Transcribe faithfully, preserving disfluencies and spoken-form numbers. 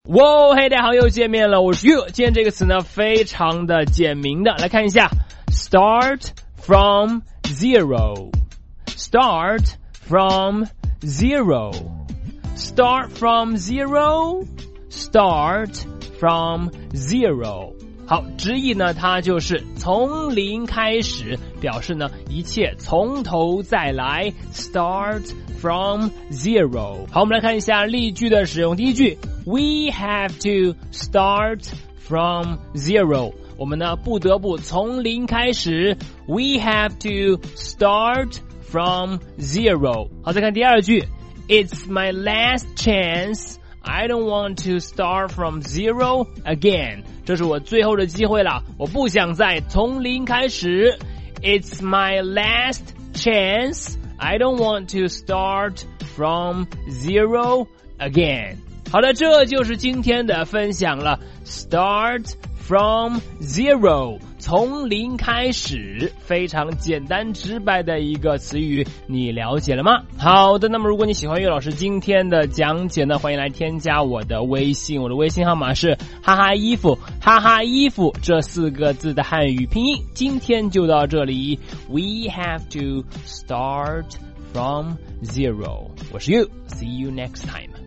哇，嘿，大家好，又见面了，我是 you。今天这个词呢，非常的简明的，来看一下 ，start from zero。Start from zero。Start from zero。Start from zero。好，直译呢，它就是从零开始，表示呢一切从头再来 ，start from zero。好，我们来看一下例句的使用。第一句 ，We have to start from zero。我们呢不得不从零开始 ，We have to start from zero。好，再看第二句 ，It's my last chance。I don't want to start from zero again. 这是我最后的机会了，我不想再从零开始。It's my last chance. I don't want to start from zero again. 好的，这就是今天的分享了。Start from zero， 从零开始，非常简单直白的一个词语，你了解了吗？好的，那么如果你喜欢岳老师今天的讲解呢，欢迎来添加我的微信，我的微信号码是哈哈衣服，哈哈衣服这四个字的汉语拼音。今天就到这里 ，We have to start from zero。我是 You，see you next time。